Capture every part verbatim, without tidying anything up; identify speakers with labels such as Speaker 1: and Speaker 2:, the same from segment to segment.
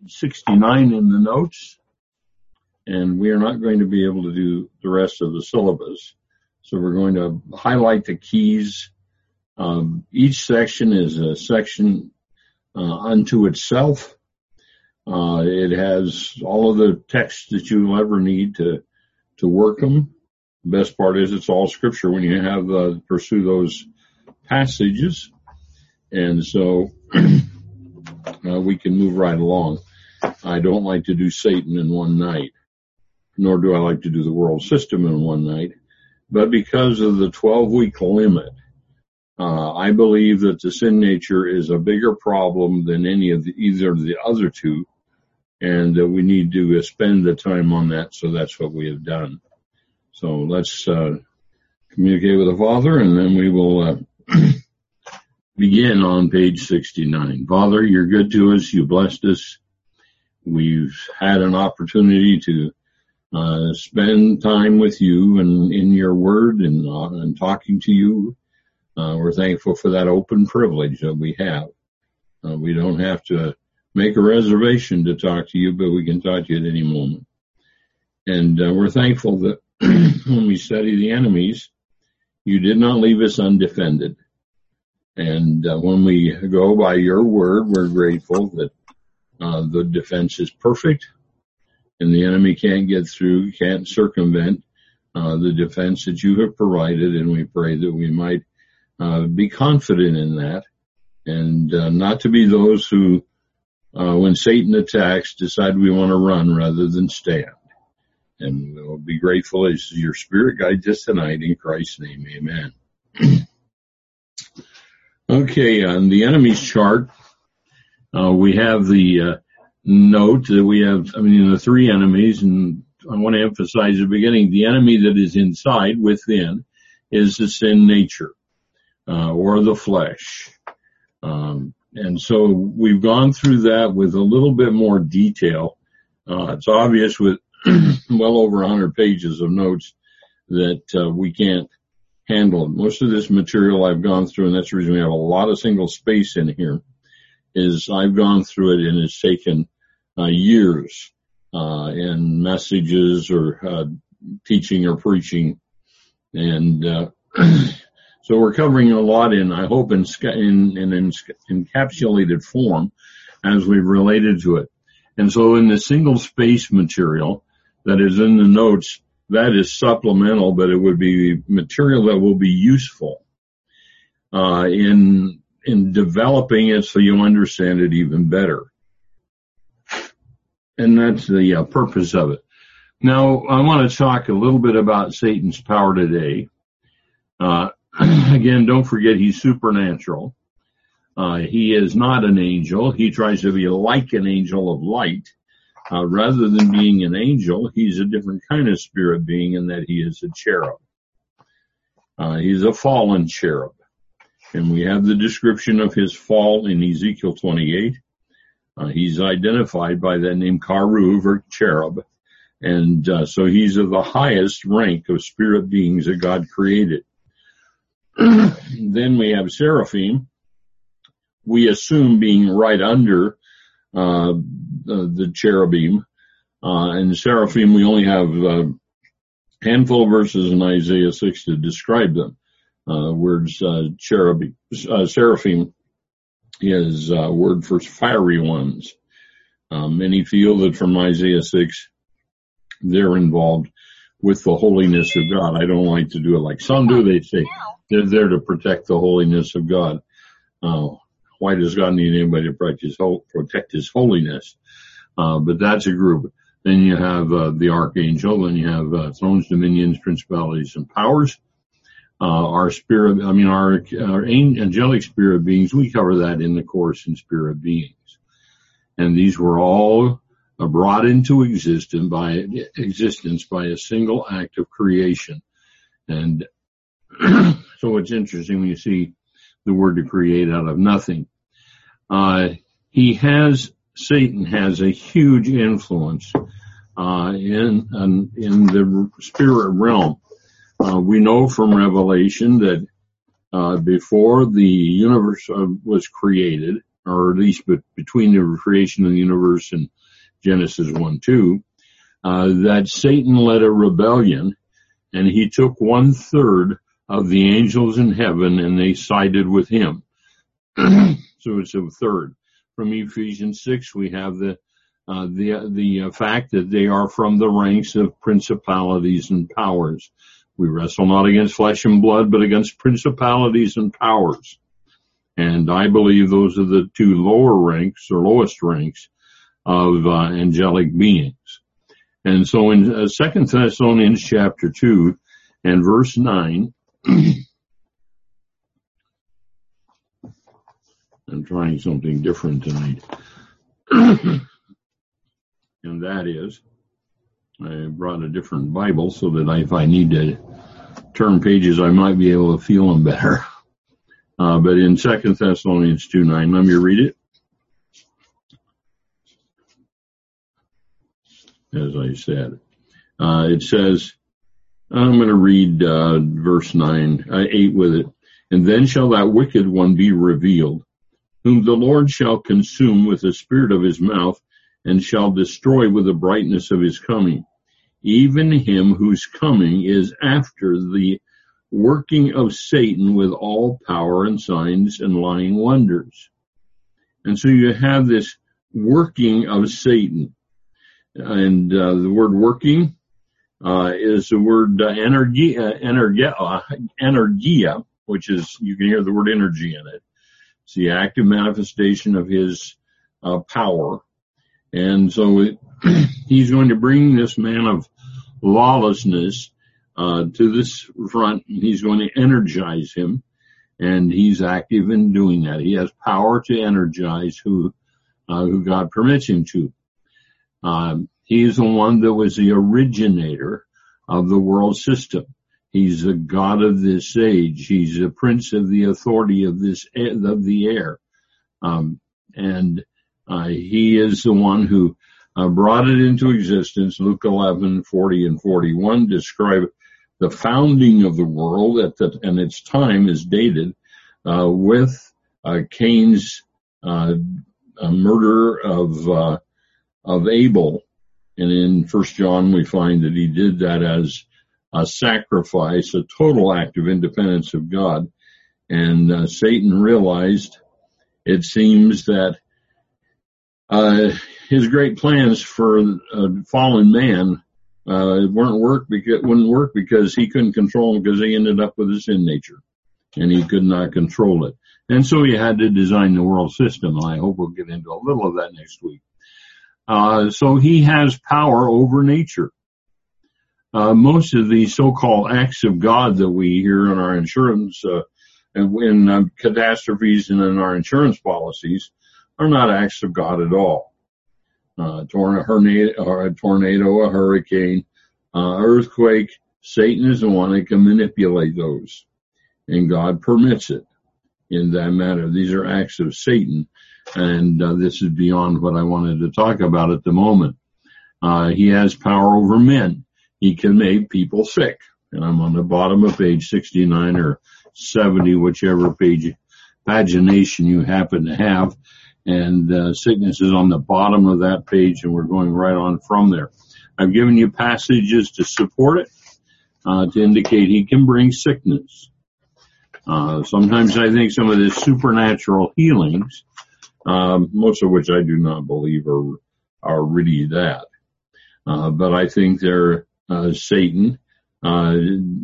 Speaker 1: sixty-nine in the notes, and we are not going to be able to do the rest of the syllabus. So we're going to highlight the keys. Um, each section is a section uh, unto itself. Uh, it has all of the text that you'll ever need to to work them. The best part is it's all scripture when you have uh, pursue those passages, and so uh, we can move right along. I don't like to do Satan in one night, nor do I like to do the world system in one night. But because of the twelve-week limit, uh, I believe that the sin nature is a bigger problem than any of the, either of the other two, and uh, we need to uh, spend the time on that, so that's what we have done. So let's uh, communicate with the Father, and then we will uh, begin on page sixty-nine. Father, you're good to us. You blessed us. We've had an opportunity to uh, spend time with you and in your word and, uh, and talking to you. Uh, we're thankful for that open privilege that we have. Uh, we don't have to make a reservation to talk to you, but we can talk to you at any moment. And uh, we're thankful that when we study the enemies, you did not leave us undefended. And uh, when we go by your word, we're grateful that uh, the defense is perfect and the enemy can't get through, can't circumvent uh, the defense that you have provided. And we pray that we might uh, be confident in that and uh, not to be those who, uh, when Satan attacks, decide we want to run rather than stand. And we'll be grateful as your Spirit guides us tonight. In Christ's name, amen. Okay, on the enemy's chart, uh, we have the uh, note that we have, I mean, the three enemies, and I want to emphasize at the beginning, the enemy that is inside, within, is the sin nature, uh, or the flesh. Um, and so we've gone through that with a little bit more detail. Uh, it's obvious with well over one hundred pages of notes that uh, we can't handle. Most of this material I've gone through, and that's the reason we have a lot of single space in here, is I've gone through it and it's taken uh, years uh, in messages or uh, teaching or preaching. And uh, so we're covering a lot in, I hope, in, in, in, in encapsulated form as we've related to it. And so in the single space material that is in the notes, that is supplemental, but it would be material that will be useful uh, in in developing it so you understand it even better. And that's the uh, purpose of it. Now, I want to talk a little bit about Satan's power today. Uh, again, don't forget he's supernatural. Uh, he is not an angel. He tries to be like an angel of light. Uh, rather than being an angel, he's a different kind of spirit being in that he is a cherub. Uh, he's a fallen cherub. And we have the description of his fall in Ezekiel twenty-eight. Uh, he's identified by that name Karuv, or cherub. And uh, so he's of the highest rank of spirit beings that God created. Then we have seraphim. We assume being right under uh the, the cherubim. Uh, and seraphim, we only have a handful of verses in Isaiah six to describe them. Uh, words, uh, cherubim, uh, seraphim is a uh, word for fiery ones. Um, many feel that from Isaiah six, they're involved with the holiness of God. I don't like to do it like some do. They say they're there to protect the holiness of God. Uh, why does God need anybody to protect his, protect his holiness? Uh, but that's a group. Then you have uh, the archangel. Then you have uh, thrones, dominions, principalities, and powers. Uh, our spirit, I mean, our, our angelic spirit beings, we cover that in the course in spirit beings. And these were all brought into existence by, existence by a single act of creation. And so it's interesting when you see the word to create out of nothing. Uh, he has, Satan has a huge influence, uh, in, in, in the spirit realm. Uh, we know from Revelation that, uh, before the universe uh, was created, or at least be- between the creation of the universe and Genesis one two, uh, that Satan led a rebellion, and he took one third of the angels in heaven and they sided with him. So it's a third. From Ephesians six, we have the uh, the the uh, fact that they are from the ranks of principalities and powers. We wrestle not against flesh and blood, but against principalities and powers. And I believe those are the two lower ranks or lowest ranks of uh, angelic beings. And so in uh, Second Thessalonians chapter two and verse nine, I'm trying something different tonight. And that is, I brought a different Bible so that I, if I need to turn pages, I might be able to feel them better. Uh, but in Second Thessalonians two nine, let me read it. As I said, uh, it says, I'm going to read uh, verse nine, uh, eight with it. And then shall that wicked one be revealed, whom the Lord shall consume with the spirit of his mouth, and shall destroy with the brightness of his coming, even him whose coming is after the working of Satan with all power and signs and lying wonders. And so you have this working of Satan. And uh, the word working uh, is the word uh, energia, energia, uh, energia, which is, you can hear the word energy in it. It's the active manifestation of his uh, power. And so it, he's going to bring this man of lawlessness uh, to this front. He's going to energize him, and he's active in doing that. He has power to energize who uh, who God permits him to. Um, he's the one that was the originator of the world system. He's the God of this age. He's the prince of the authority of this of the air, um, and uh, he is the one who uh, brought it into existence. Luke eleven forty and forty-one describe the founding of the world at the, and its time is dated uh, with uh, Cain's uh, murder of uh, of Abel, and in First John we find that he did that as a sacrifice, a total act of independence of God. And uh, Satan realized, it seems, that uh, his great plans for uh, fallen man uh, weren't work because wouldn't work because he couldn't control him, because he ended up with a sin nature, and he could not control it. And so he had to design the world system. And I hope we'll get into a little of that next week. Uh, so he has power over nature. Uh, most of the so-called acts of God that we hear in our insurance, uh, and in uh, catastrophes and in our insurance policies are not acts of God at all. Uh, a tornado, a tornado, a hurricane, uh, earthquake, Satan is the one that can manipulate those, and God permits it in that manner. These are acts of Satan, and uh, this is beyond what I wanted to talk about at the moment. Uh, he has power over men. He can make people sick. And I'm on the bottom of page sixty-nine or seventy, whichever page pagination you happen to have. And uh, sickness is on the bottom of that page, and we're going right on from there. I've given you passages to support it, uh, to indicate he can bring sickness. Uh, sometimes I think some of the supernatural healings, um, most of which I do not believe are, are really that. Uh, but I think they're, uh, Satan, uh,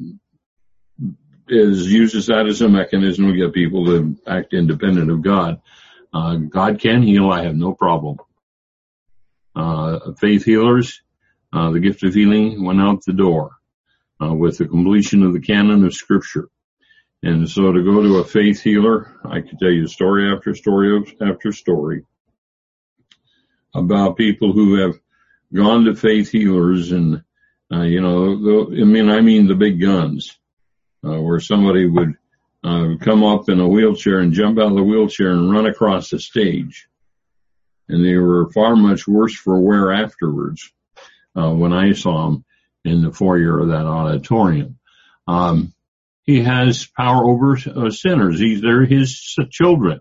Speaker 1: is, uses that as a mechanism to get people to act independent of God. Uh, God can heal. I have no problem. Uh, faith healers, uh, the gift of healing went out the door, uh, with the completion of the canon of Scripture. And so to go to a faith healer, I could tell you story after story after story about people who have gone to faith healers, and, uh, you know, the, I mean, I mean the big guns, uh, where somebody would, uh, come up in a wheelchair and jump out of the wheelchair and run across the stage. And they were far much worse for wear afterwards, uh, when I saw them in the foyer of that auditorium. Um, he has power over uh, sinners. He's, they're his children.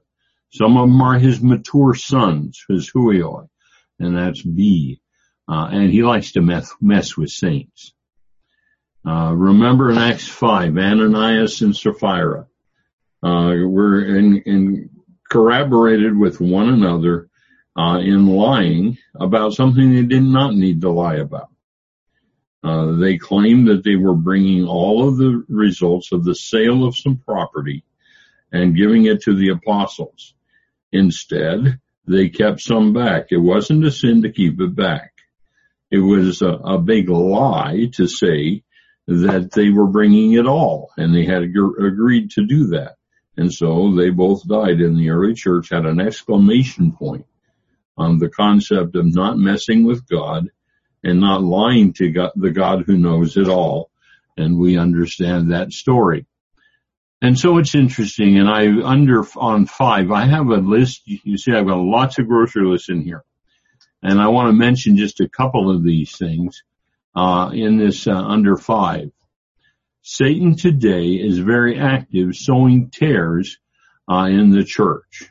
Speaker 1: Some of them are his mature sons, his huioi, and that's B. Uh, and he likes to mess, mess with saints. Uh, remember in Acts five, Ananias and Sapphira, uh, were in, in corroborated with one another, uh, in lying about something they did not need to lie about. Uh, they claimed that they were bringing all of the results of the sale of some property and giving it to the apostles. Instead, they kept some back. It wasn't a sin to keep it back. It was a, a big lie to say that they were bringing it all, and they had ag- agreed to do that. And so they both died in the early church, had an exclamation point on the concept of not messing with God and not lying to God, the God who knows it all. And we understand that story. And so it's interesting, and I, under, on five, I have a list. You see, I've got lots of grocery lists in here. And I want to mention just a couple of these things, uh, in this, uh, under five. Satan today is very active, sowing tares, uh, in the church.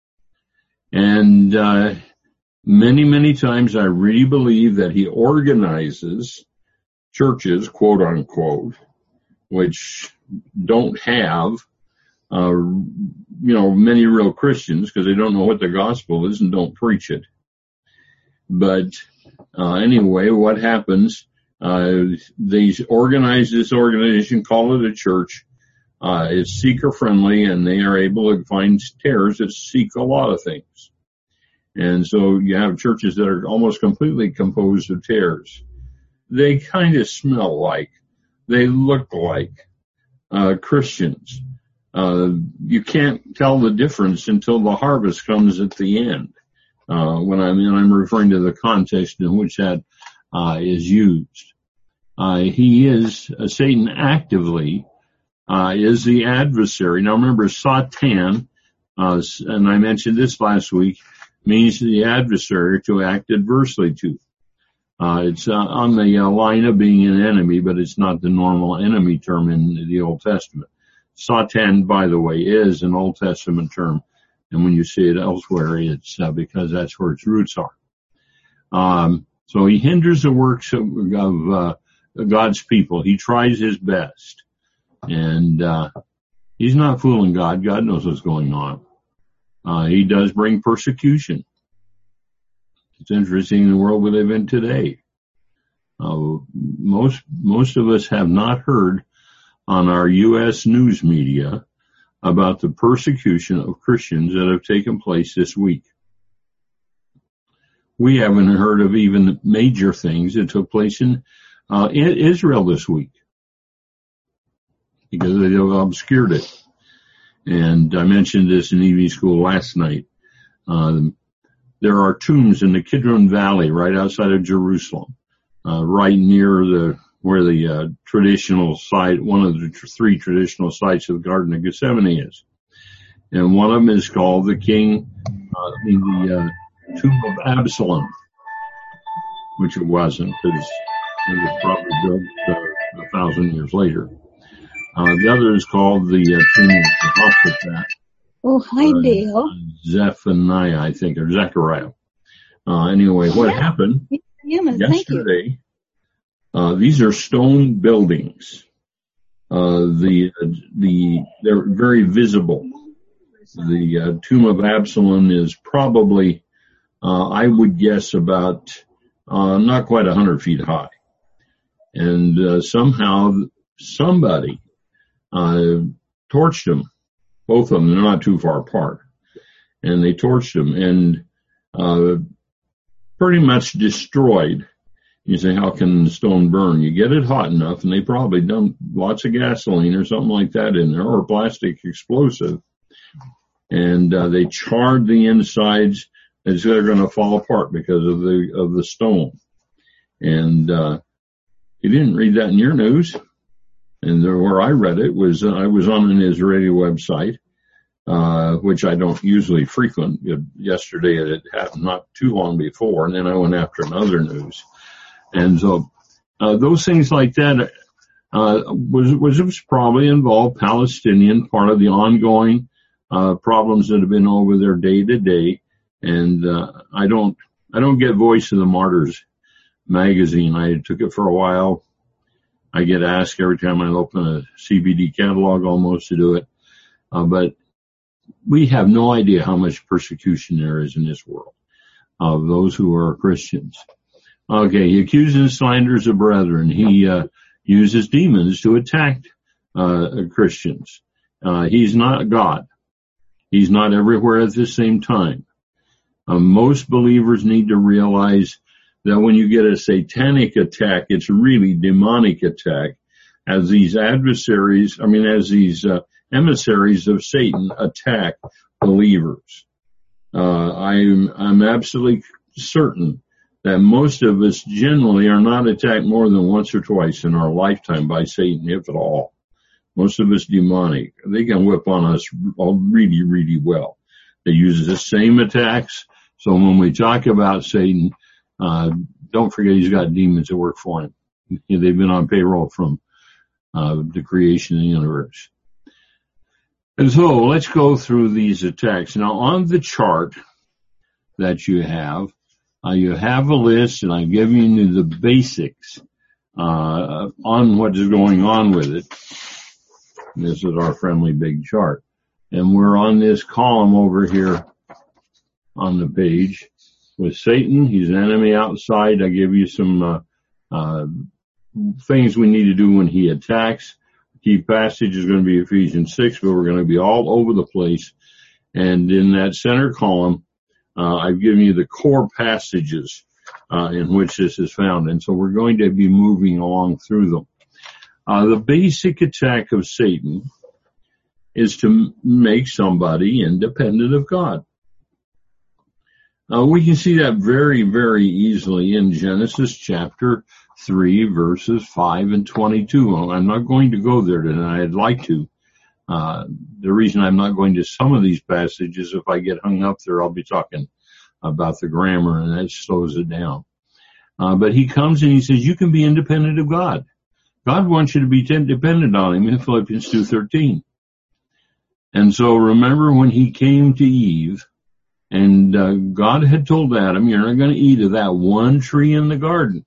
Speaker 1: And, uh, many, many times I really believe that he organizes churches, quote unquote, which don't have, uh, you know, many real Christians because they don't know what the gospel is and don't preach it. But, uh, anyway, what happens, uh, they organize this organization, call it a church, uh, it's seeker friendly, and they are able to find tares that seek a lot of things. And so you have churches that are almost completely composed of tares. They kind of smell like, they look like, uh, Christians. Uh, you can't tell the difference until the harvest comes at the end. Uh, when I mean, I'm referring to the context in which that, uh, is used. Uh, he is, uh, Satan actively, uh, is the adversary. Now remember, Satan, uh, and I mentioned this last week, means the adversary to act adversely to. Uh, it's, uh, on the uh, line of being an enemy, but it's not the normal enemy term in the Old Testament. Satan, by the way, is an Old Testament term. And when you see it elsewhere, it's uh, because that's where its roots are. Um, so he hinders the works of, of uh, God's people. He tries his best. And uh, he's not fooling God. God knows what's going on. Uh, he does bring persecution. It's interesting in the world we live in today. Uh, most, most of us have not heard on our U S news media about the persecution of Christians that have taken place this week. We haven't heard of even major things that took place in, uh, in Israel this week because they have obscured it. And I mentioned this in E V school last night. Uh, there are tombs in the Kidron Valley right outside of Jerusalem, uh, right near the where the uh, traditional site, one of the tr- three traditional sites of the Garden of Gethsemane is. And one of them is called the King, uh, the uh, Tomb of Absalom, which it wasn't, because it was probably built uh, a thousand years later. Uh, the other is called the uh, Tomb of Jehoshaphat.
Speaker 2: Oh, hi, uh, Dale.
Speaker 1: Zephaniah, I think, or Zechariah. Uh, anyway, what yeah. happened
Speaker 2: yeah,
Speaker 1: yesterday, uh, these are stone buildings. Uh, the, the, they're very visible. The uh, Tomb of Absalom is probably, uh, I would guess about, uh, not quite a hundred feet high. And, uh, somehow somebody, uh, torched them. Both of them, they're not too far apart. And they torched them and, uh, pretty much destroyed. You say, how can stone burn? You get it hot enough, and they probably dumped lots of gasoline or something like that in there, or plastic explosive. And, uh, they charred the insides as they're going to fall apart because of the, of the stone. And, uh, you didn't read that in your news. And there, where I read it was, uh, I was on an Israeli website, uh, which I don't usually frequent. Yesterday it happened not too long before, and then I went after another news. And so, uh, those things like that, uh, was, was, was probably involved Palestinian, part of the ongoing, uh, problems that have been over there day to day. And uh, I don't, I don't get Voice of the Martyrs magazine. I took it for a while. I get asked every time I open a C B D catalog almost to do it. Uh, but we have no idea how much persecution there is in this world of those who are Christians. Okay, he accuses and slanders the brethren. He uh, uses demons to attack uh, Christians. Uh, he's not God. He's not everywhere at the same time. Uh, most believers need to realize that when you get a satanic attack, it's really demonic attack, as these adversaries, I mean, as these uh, emissaries of Satan attack believers. Uh, I'm, I'm absolutely certain that most of us generally are not attacked more than once or twice in our lifetime by Satan, if at all. Most of us demonic. They can whip on us really, really well. They use the same attacks. So when we talk about Satan, uh, don't forget he's got demons that work for him. They've been on payroll from uh, the creation of the universe. And so let's go through these attacks. Now on the chart that you have, uh, you have a list, and I've given you the basics uh, on what is going on with it. This is our friendly big chart. And we're on this column over here on the page with Satan. He's an enemy outside. I give you some uh, uh, things we need to do when he attacks. The key passage is going to be Ephesians six, but we're going to be all over the place. And in that center column, uh, I've given you the core passages uh, in which this is found. And so we're going to be moving along through them. Uh, the basic attack of Satan is to make somebody independent of God. Uh, we can see that very, very easily in Genesis chapter three, verses five and twenty-two. I'm not going to go there tonight. I'd like to. Uh, the reason I'm not going to some of these passages, if I get hung up there, I'll be talking about the grammar, and that slows it down. Uh, but he comes and he says, you can be independent of God. God wants you to be dependent on him in Philippians two thirteen. And so remember when he came to Eve, and uh, God had told Adam, you're not going to eat of that one tree in the garden.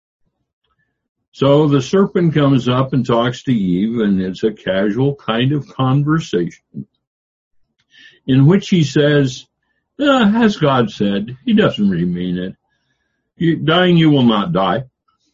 Speaker 1: So the serpent comes up and talks to Eve, and it's a casual kind of conversation in which he says, uh, as God said, he doesn't really mean it. You, dying, you will not die.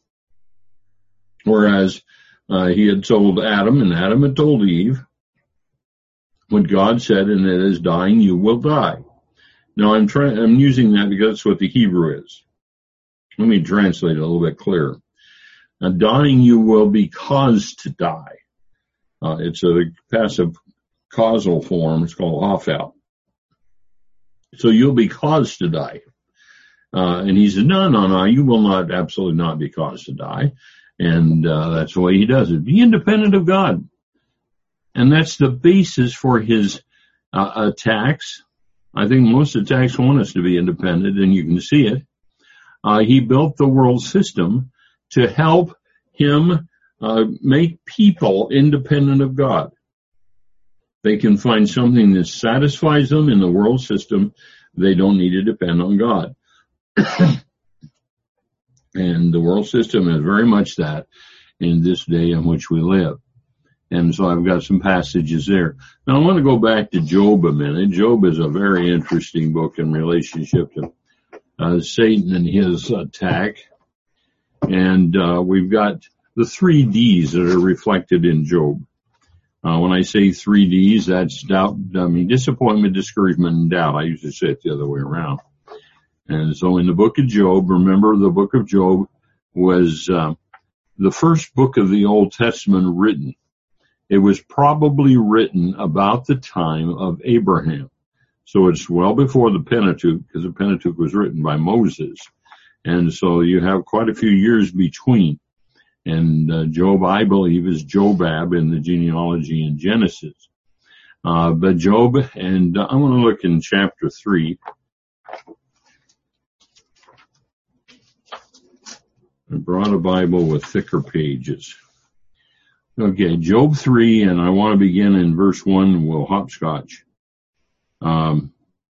Speaker 1: Whereas uh, he had told Adam, and Adam had told Eve, what God said, and it is dying, you will die. Now I'm trying, I'm using that because that's what the Hebrew is. Let me translate it a little bit clearer. Now, dying you will be caused to die. Uh, it's a passive causal form. It's called hafal. So you'll be caused to die. Uh, and he said, no, no, no, you will not, absolutely not be caused to die. And uh, that's the way he does it. Be independent of God. And that's the basis for his uh, attacks. I think most attacks want us to be independent, and you can see it. Uh, he built the world system to help him uh, make people independent of God. They can find something that satisfies them in the world system. They don't need to depend on God. And the world system is very much that in this day in which we live. And so I've got some passages there. Now I want to go back to Job a minute. Job is a very interesting book in relationship to uh, Satan and his attack. And uh, we've got the three D's that are reflected in Job. Uh, when I say three D's, that's doubt, I mean, disappointment, discouragement, and doubt. I usually say it the other way around. And so in the book of Job, remember the book of Job was uh, the first book of the Old Testament written. It was probably written about the time of Abraham. So it's well before the Pentateuch, because the Pentateuch was written by Moses. And so you have quite a few years between. And uh, Job, I believe, is Jobab in the genealogy in Genesis. Uh, but Job, and uh, I want to look in chapter three. I brought a Bible with thicker pages. Okay, Job three, and I want to begin in verse one. We'll hopscotch. Um,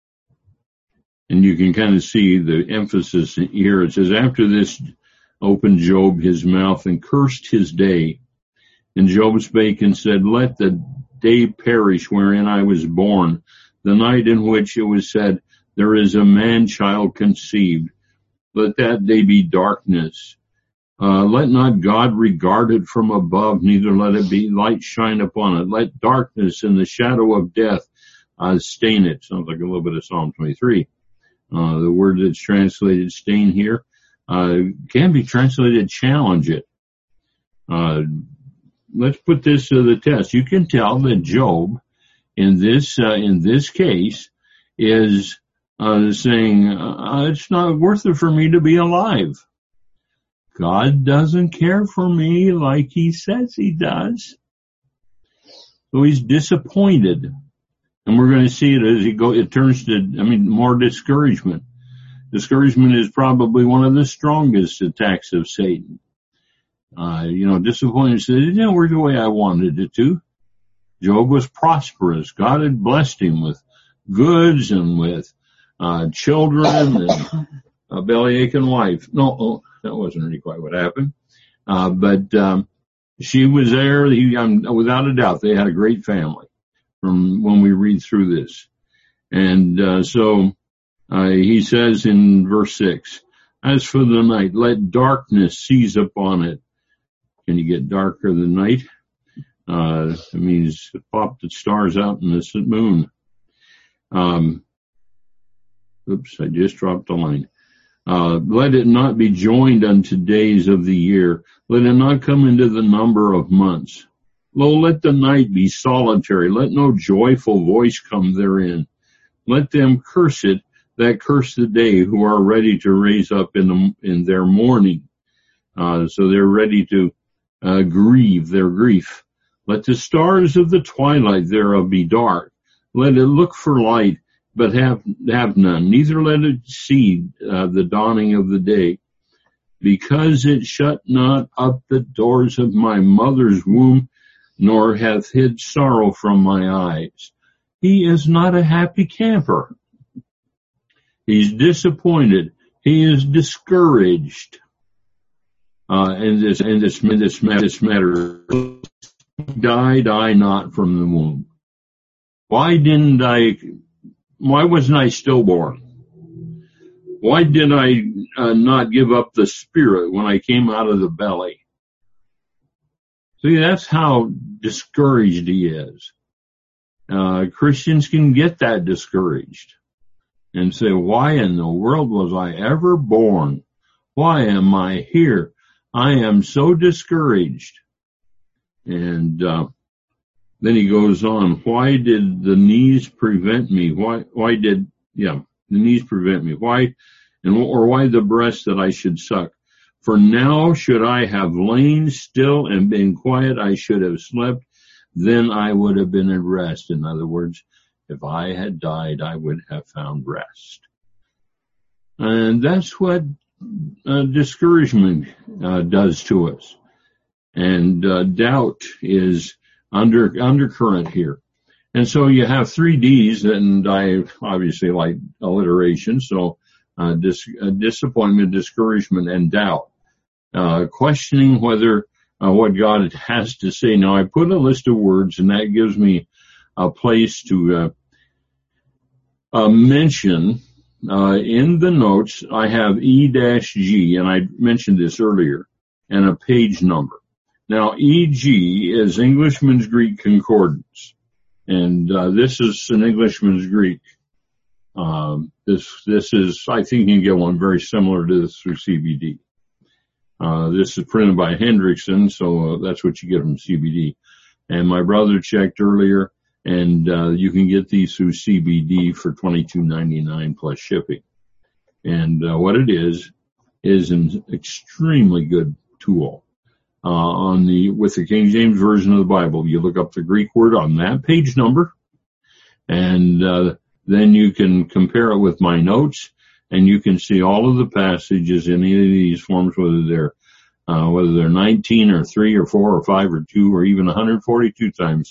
Speaker 1: and you can kind of see the emphasis here. It says, after this opened Job his mouth and cursed his day. And Job spake and said, let the day perish wherein I was born, the night in which it was said, there is a man-child conceived. Let that day be darkness. Uh, let not God regard it from above, neither let it be light shine upon it. Let darkness and the shadow of death uh, stain it. Sounds like a little bit of Psalm twenty-three. Uh, the word that's translated stain here uh, can be translated challenge it. Uh, let's put this to the test. You can tell that Job, in this uh, in this case, is uh, saying uh, it's not worth it for me to be alive. God doesn't care for me like he says he does. So he's disappointed. And we're going to see it as he go, it turns to, I mean, more discouragement. Discouragement is probably one of the strongest attacks of Satan. Uh, you know, disappointment says, it didn't work the way I wanted it to. Job was prosperous. God had blessed him with goods and with, uh, children and a bellyaching wife. No, oh, that wasn't really quite what happened. Uh, but, um, she was there. He, um, without a doubt, they had a great family from when we read through this. And, uh, so, uh, he says in verse six, as for the night, let darkness seize upon it. Can you get darker than night? Uh, it means pop the stars out in the moon. Um, oops, I just dropped a line. Uh, let it not be joined unto days of the year. Let it not come into the number of months. Lo, let the night be solitary. Let no joyful voice come therein. Let them curse it that curse the day, who are ready to raise up in the, in their mourning. Uh, so they're ready to, uh, grieve their grief. Let the stars of the twilight thereof be dark. Let it look for light, but have, have none. Neither let it see, uh, the dawning of the day. Because it shut not up the doors of my mother's womb, nor hath hid sorrow from my eyes. He is not a happy camper. He's disappointed. He is discouraged. Uh, and this, and this, this, this matter, died I not from the womb? Why didn't I, why wasn't I stillborn? Why did I uh, not give up the spirit when I came out of the belly? See, that's how discouraged he is. Uh, Christians can get that discouraged and say, why in the world was I ever born? Why am I here? I am so discouraged. And, uh, then he goes on, why did the knees prevent me? Why, why did, yeah, the knees prevent me? Why, and, or why the breast that I should suck? For now should I have lain still and been quiet, I should have slept, then I would have been at rest. In other words, if I had died, I would have found rest. And that's what uh, discouragement uh, does to us. And uh, doubt is under undercurrent here. And so you have three D's, and I obviously like alliteration, so uh, dis- uh, disappointment, discouragement, and doubt. Uh, questioning whether uh, what God has to say. Now, I put a list of words, and that gives me a place to uh, uh, mention. Uh, in the notes, I have E G, and I mentioned this earlier, and a page number. Now, E G is Englishman's Greek Concordance, and uh, this is an Englishman's Greek. Um, this this is, I think you can get one very similar to this through C B D. Uh, this is printed by Hendrickson, so uh, that's what you get from C B D. And my brother checked earlier, and uh, you can get these through C B D for twenty-two ninety-nine plus shipping. And uh, what it is is an extremely good tool. Uh, on the with the King James Version of the Bible, you look up the Greek word on that page number, and uh, then you can compare it with my notes, and you can see all of the passages in any of these forms, whether they're uh, whether they're nineteen or three or four or five or two or even one hundred forty-two times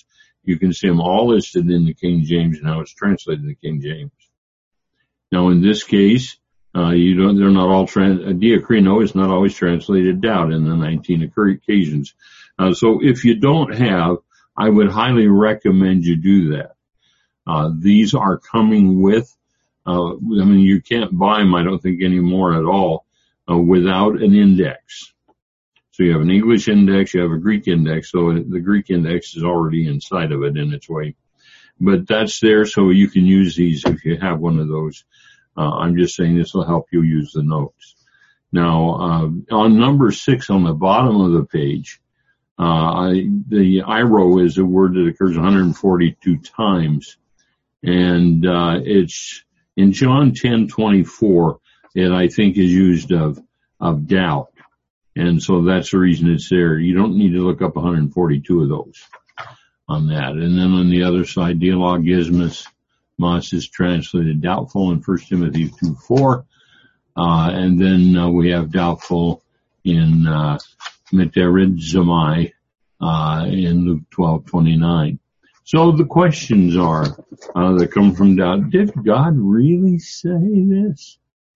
Speaker 1: You can see them all listed in the King James and how it's translated in the King James. Now, in this case, uh, you don't, they're not all trans, diakrino is not always translated doubt in the nineteen occasions. Uh, so if you don't have, I would highly recommend you do that. Uh, these are coming with, uh, I mean, you can't buy them, I don't think, anymore at all, uh, without an index. So you have an English index, you have a Greek index, so the Greek index is already inside of it in its way. But that's there, so you can use these if you have one of those. Uh, I'm just saying this will help you use the notes. Now, uh, on number six on the bottom of the page, uh, I, the iro is a word that occurs one hundred forty-two times. And, uh, it's in John ten twenty-four, it I think is used of, of doubt. And so that's the reason it's there. You don't need to look up one hundred forty-two of those on that. And then on the other side, dialogismus, mas is translated doubtful in First Timothy two four. Uh, and then uh, we have doubtful in, uh, meterizomai, uh, in Luke twelve twenty-nine. So the questions are, uh, that come from doubt. Did God really say this?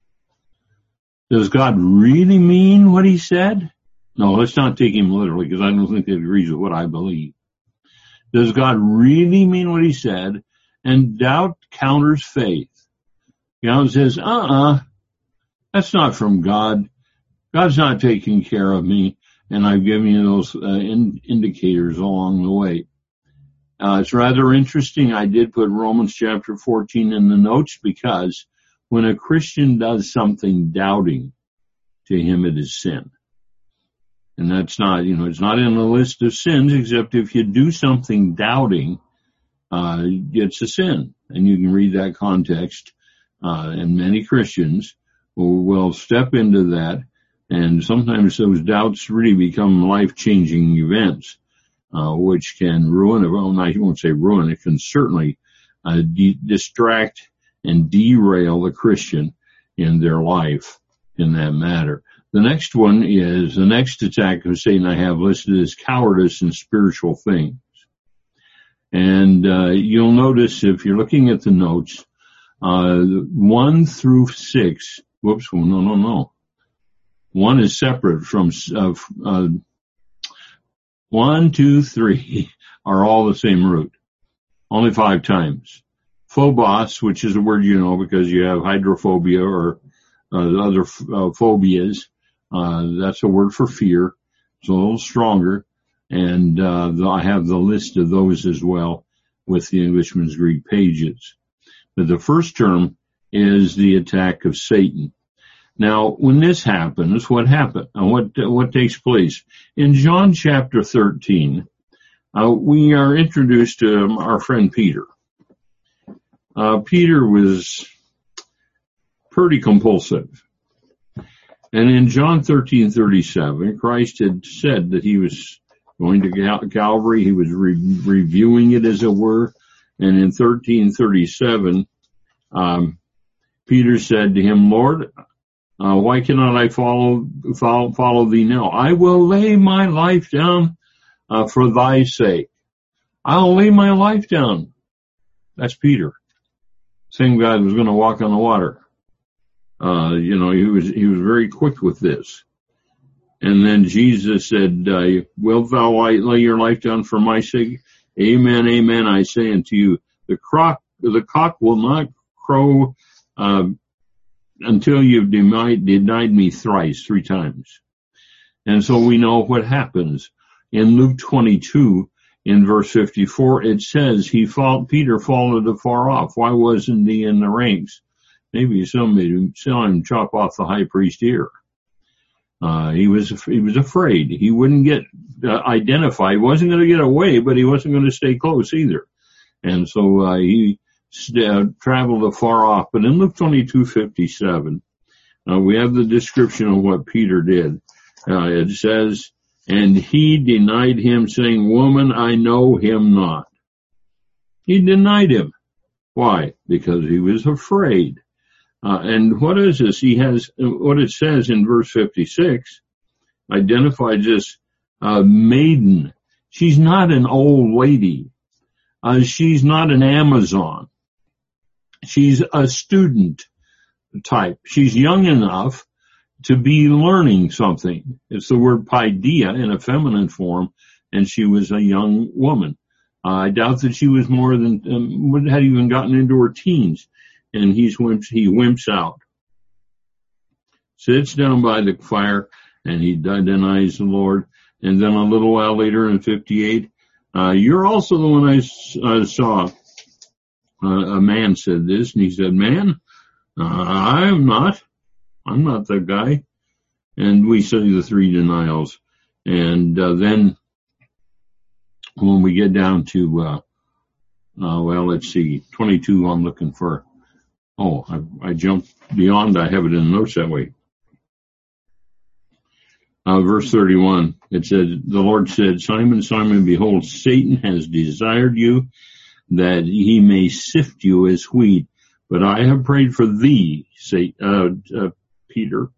Speaker 1: Does God really mean what he said? No, let's not take him literally, because I don't think it agrees with what I believe. Does God really mean what he said? And doubt counters faith. God says, uh-uh, that's not from God. God's not taking care of me, and I've given you those uh, in, indicators along the way. Uh, it's rather interesting. I did put Romans chapter fourteen in the notes because when a Christian does something doubting, to him it is sin. And that's not, you know, it's not in the list of sins, except if you do something doubting, uh, it's a sin. And you can read that context, uh, and many Christians will, will step into that, and sometimes those doubts really become life-changing events, uh, which can ruin, well, I won't say ruin, it can certainly, uh, de- distract and derail the Christian in their life in that matter. The next one is, the next attack of Satan I have listed is cowardice in spiritual things. And uh, you'll notice if you're looking at the notes, uh, one through six, whoops, well, no, no, no. One is separate from, uh, uh, one, two, three are all the same root, only five times. Phobos, which is a word you know because you have hydrophobia or uh, other uh, phobias, uh, that's a word for fear. It's a little stronger, and uh, the, I have the list of those as well with the Englishman's Greek pages. But the first term is the attack of Satan. Now, when this happens, what happens? Uh, what what takes place? In John chapter thirteen, uh, we are introduced to um, our friend Peter. Uh, Peter was pretty compulsive. And in John thirteen thirty-seven, Christ had said that he was going to Cal- Calvary. He was re- reviewing it, as it were. And in thirteen thirty-seven, um, Peter said to him, Lord, uh, why cannot I follow, follow, follow thee now? I will lay my life down, uh, for thy sake. I'll lay my life down. That's Peter. Saying God was going to walk on the water. Uh, you know, he was, he was very quick with this. And then Jesus said, uh, wilt thou lay your life down for my sake? Amen, amen, I say unto you, the croc, the cock will not crow, uh, until you've denied, denied me thrice, three times. And so we know what happens. In Luke twenty-two, in verse fifty-four, it says he fall, Peter followed afar off. Why wasn't he in the ranks? Maybe somebody saw him chop off the high priest's ear. Uh, he was, he was afraid. He wouldn't get uh, identified. He wasn't going to get away, but he wasn't going to stay close either. And so, uh, he uh, traveled afar off. But in Luke twenty-two fifty-seven, uh, we have the description of what Peter did. Uh, it says, and he denied him, saying, woman, I know him not. He denied him. Why? Because he was afraid. Uh, and what is this? He has, what it says in verse fifty-six, identifies this, uh, maiden. She's not an old lady. Uh, she's not an Amazon. She's a student type. She's young enough to be learning something. It's the word paideia in a feminine form, and she was a young woman. Uh, I doubt that she was more than, um, had even gotten into her teens, and he's wimps, he wimps out. Sits down by the fire, and he denies the Lord. And then a little while later in fifty-eight, uh, you're also the one I uh, saw. Uh, a man said this, and he said, man, uh, I'm not. I'm not that guy. And we study the three denials. And uh, then when we get down to, uh, uh, well, let's see, twenty-two, I'm looking for, oh, I, I jumped beyond, I have it in the notes that way. Uh, verse thirty-one, it said, the Lord said, Simon, Simon, behold, Satan has desired you that he may sift you as wheat, but I have prayed for thee, say, uh, uh, Peter,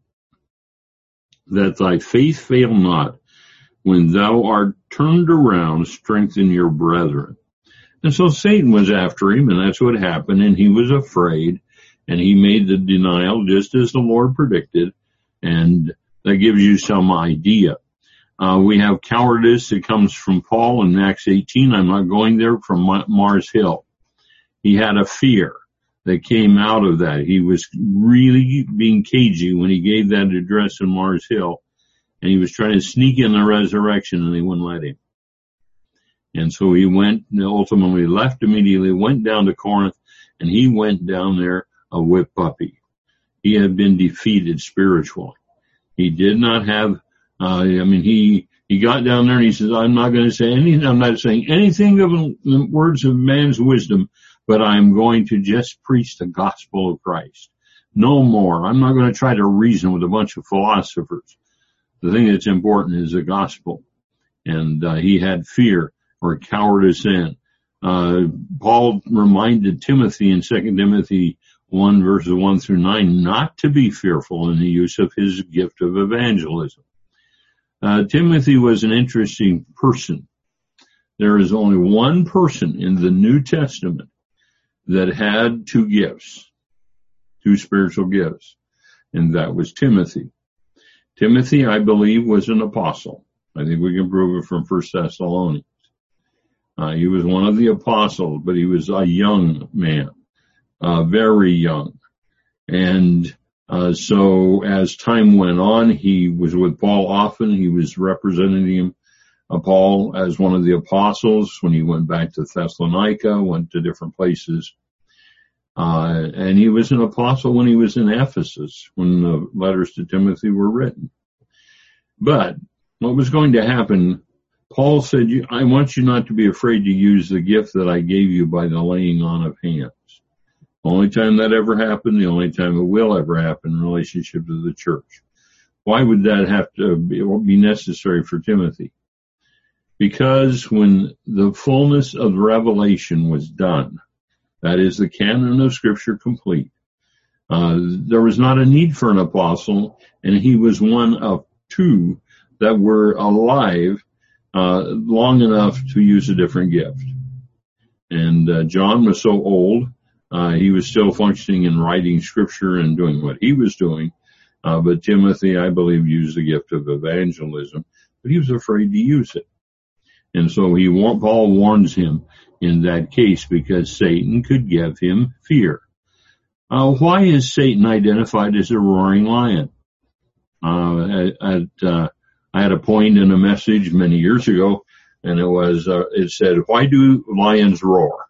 Speaker 1: that thy faith fail not. When thou art turned around, strengthen your brethren. And so Satan was after him, and that's what happened, and he was afraid, and he made the denial just as the Lord predicted, and that gives you some idea. Uh, we have cowardice that comes from Paul in Acts eighteen. I'm not going there, from Mars Hill. He had a fear that came out of that. He was really being cagey when he gave that address in Mars Hill, and he was trying to sneak in the resurrection, and they wouldn't let him. And so he went, ultimately left immediately, went down to Corinth, and he went down there a whip puppy. He had been defeated spiritually. He did not have, uh, I mean, he, he got down there and he says, I'm not going to say anything, I'm not saying anything of the words of man's wisdom, but I'm going to just preach the gospel of Christ. No more. I'm not going to try to reason with a bunch of philosophers. The thing that's important is the gospel. And, uh, he had fear or cowardice in. Uh, Paul reminded Timothy in Second Timothy one verses one through nine not to be fearful in the use of his gift of evangelism. Uh, Timothy was an interesting person. There is only one person in the New Testament that had two gifts, two spiritual gifts, and that was Timothy. Timothy, I believe, was an apostle. I think we can prove it from First Thessalonians. Uh, he was one of the apostles, but he was a young man. Uh, very young. And, uh, so as time went on, he was with Paul often. He was representing him, uh, Paul as one of the apostles when he went back to Thessalonica, went to different places. Uh, and he was an apostle when he was in Ephesus, when the letters to Timothy were written. But what was going to happen, Paul said, I want you not to be afraid to use the gift that I gave you by the laying on of hands. The only time that ever happened, the only time it will ever happen in relationship to the church. Why would that have to be necessary for Timothy? Because when the fullness of revelation was done, that is the canon of Scripture complete, uh, there was not a need for an apostle, and he was one of two that were alive uh, long enough to use a different gift. And uh, John was so old, Uh, he was still functioning in writing scripture and doing what he was doing. Uh, but Timothy, I believe, used the gift of evangelism, but he was afraid to use it. And so he, Paul warns him in that case because Satan could give him fear. Uh, why is Satan identified as a roaring lion? Uh, at, at uh, I had a point in a message many years ago, and it was, uh, it said, why do lions roar?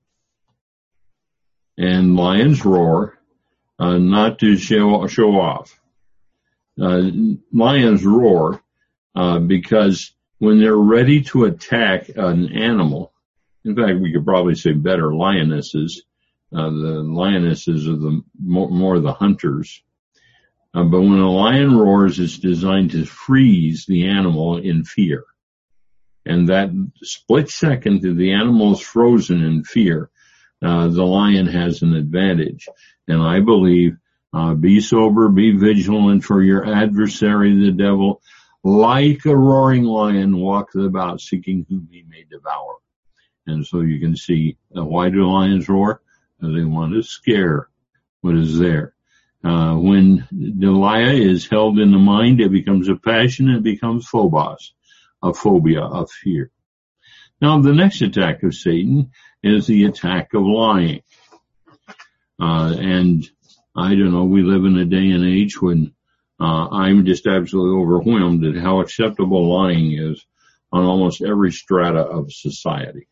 Speaker 1: And lions roar, uh, not to show, show off. Uh, lions roar, uh, because when they're ready to attack an animal, in fact, we could probably say better lionesses, uh, the lionesses are the more, more the hunters. Uh, but when a lion roars, it's designed to freeze the animal in fear. And that split second that the animal is frozen in fear, Uh, the lion has an advantage. And I believe, uh, be sober, be vigilant, for your adversary, the devil, like a roaring lion, walketh about seeking whom he may devour. And so you can see, uh, why do lions roar? Because they want to scare what is there. Uh, when Delilah is held in the mind, it becomes a passion, it becomes phobos, a phobia, of fear. Now, the next attack of Satan is the attack of lying. Uh, and I don't know, we live in a day and age when uh, I'm just absolutely overwhelmed at how acceptable lying is on almost every strata of society.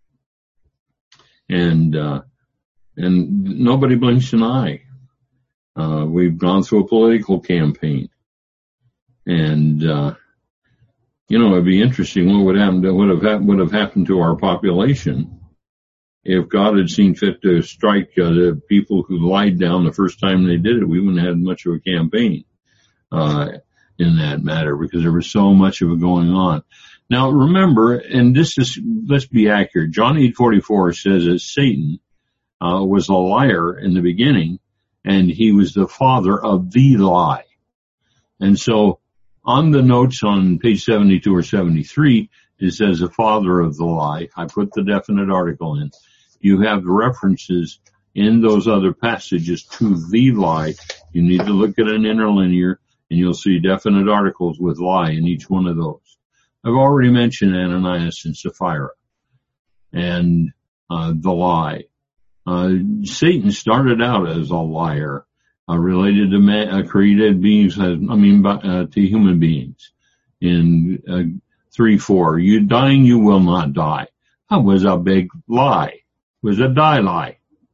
Speaker 1: And, uh, and nobody blinks an eye. Uh, we've gone through a political campaign. And, uh, you know, it'd be interesting what would happen to, would have, hap- would have happened to our population if God had seen fit to strike uh, the people who lied down the first time they did it. We wouldn't have had much of a campaign, uh, in that matter, because there was so much of it going on. Now, remember, and this is, let's be accurate, John eight forty-four says that Satan uh, was a liar in the beginning, and he was the father of the lie. And so on the notes on page seventy-two or seventy-three, it says the father of the lie. I put the definite article in. You have references in those other passages to the lie. You need to look at an interlinear, and you'll see definite articles with lie in each one of those. I've already mentioned Ananias and Sapphira and uh, the lie. Uh, Satan started out as a liar, uh, related to man, uh, created beings, uh, I mean, uh, to human beings. In uh, three four, you dying, you will not die. That was a big lie. It was a die lie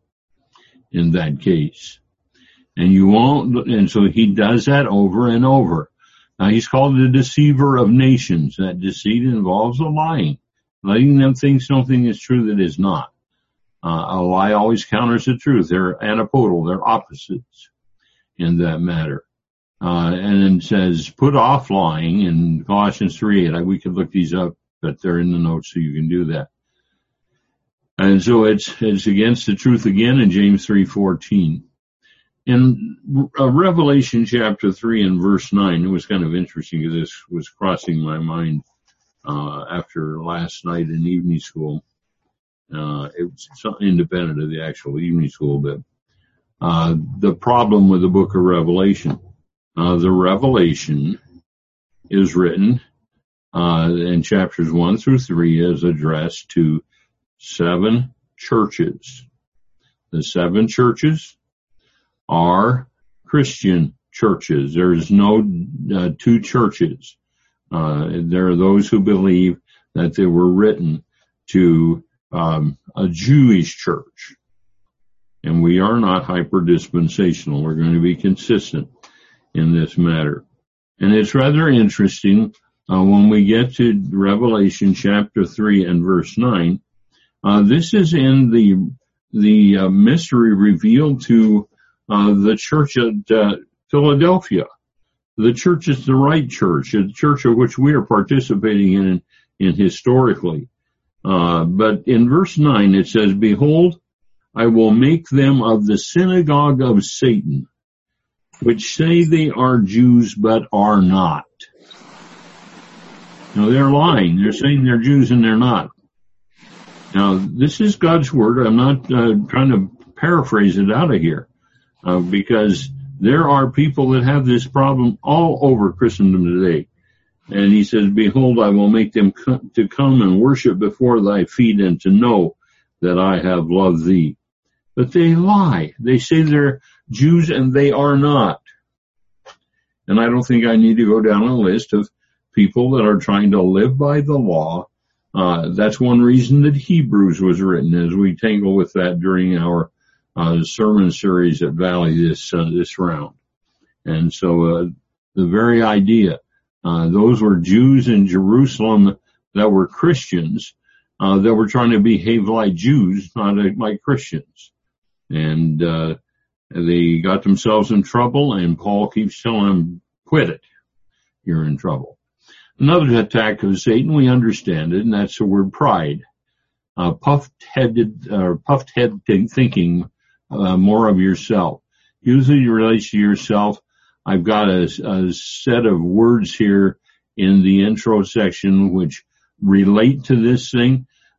Speaker 1: in that case. And you won't, and so he does that over and over. Now he's called the deceiver of nations. That deceit involves a lying, letting them think something is true that is not. Uh, a lie always counters the truth. They're antipodal. They're opposites in that matter. Uh, and then says, put off lying in Colossians three eight. We could look these up, but they're in the notes so you can do that. And so it's, it's against the truth again in James three fourteen. In uh, Revelation chapter three and verse nine, it was kind of interesting because this was crossing my mind, uh, after last night in evening school. Uh, it was independent of the actual evening school, but, uh, the problem with the book of Revelation. Uh, the Revelation is written, uh, in chapters one through three is addressed to seven churches. The seven churches are Christian churches. There is no uh, two churches. Uh, there are those who believe that they were written to um, a Jewish church. And we are not hyper-dispensational. We're going to be consistent in this matter. And it's rather interesting uh, when we get to Revelation chapter three and verse nine. Uh, this is in the the uh, mystery revealed to uh, the church at uh, Philadelphia. The church is the right church, a church of which we are participating in, in historically. Uh, but in verse nine it says, behold, I will make them of the synagogue of Satan, which say they are Jews but are not. Now they're lying. They're saying they're Jews and they're not. Now this is God's word. I'm not uh, trying to paraphrase it out of here, uh, because there are people that have this problem all over Christendom today. And he says, behold, I will make them co- to come and worship before thy feet and to know that I have loved thee. But they lie. They say they're Jews and they are not. And I don't think I need to go down a list of people that are trying to live by the law. Uh, that's one reason that Hebrews was written, as we tangle with that during our uh, sermon series at Valley this uh, this round. And so uh, the very idea, uh, those were Jews in Jerusalem that were Christians, uh, that were trying to behave like Jews, not like Christians. And uh they got themselves in trouble, and Paul keeps telling them, quit it. You're in trouble. Another attack of Satan, we understand it, and that's the word pride. Uh, puffed-headed, or uh, puffed-head thinking, uh, more of yourself. Usually relates to yourself. I've got a, a set of words here in the intro section which relate to this thing.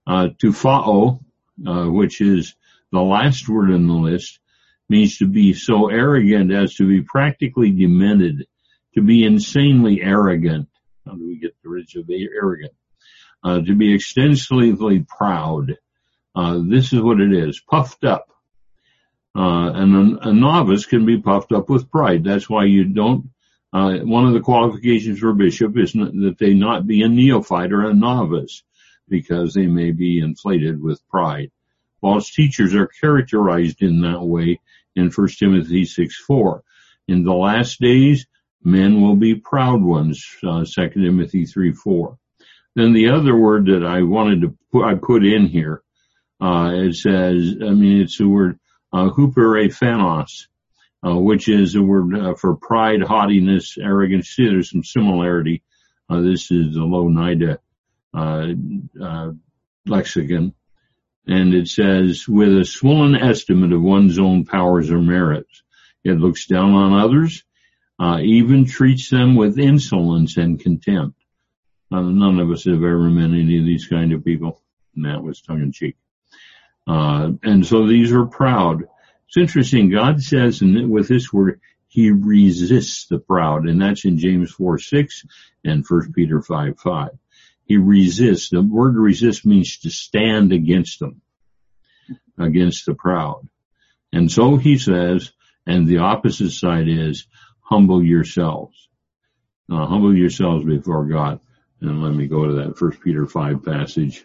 Speaker 1: Uh, tufao, uh, which is the last word in the list, means to be so arrogant as to be practically demented, to be insanely arrogant. How do we get rid of arrogant? Uh, to be extensively proud. Uh, this is what it is, puffed up. Uh, and a, a novice can be puffed up with pride. That's why you don't, uh, one of the qualifications for a bishop is not, that they not be a neophyte or a novice, because they may be inflated with pride. False teachers are characterized in that way in First Timothy six four. In the last days, men will be proud ones, uh, Second Timothy three four. Then the other word that I wanted to put, I put in here, uh, it says, I mean, it's the word, uh, huperephanos, uh, which is a word uh, for pride, haughtiness, arrogance. See, there's some similarity. Uh, this is the Louw-Nida, uh, uh, lexicon. And it says, with a swollen estimate of one's own powers or merits, it looks down on others, uh, even treats them with insolence and contempt. Uh, none of us have ever met any of these kind of people, and that was tongue in cheek. Uh, and so these are proud. It's interesting. God says in, with this word, he resists the proud, and that's in James four six and First Peter five five. He resists. The word resist means to stand against them, against the proud. And so he says, and the opposite side is, humble yourselves. Uh, humble yourselves before God. And let me go to that First Peter five passage.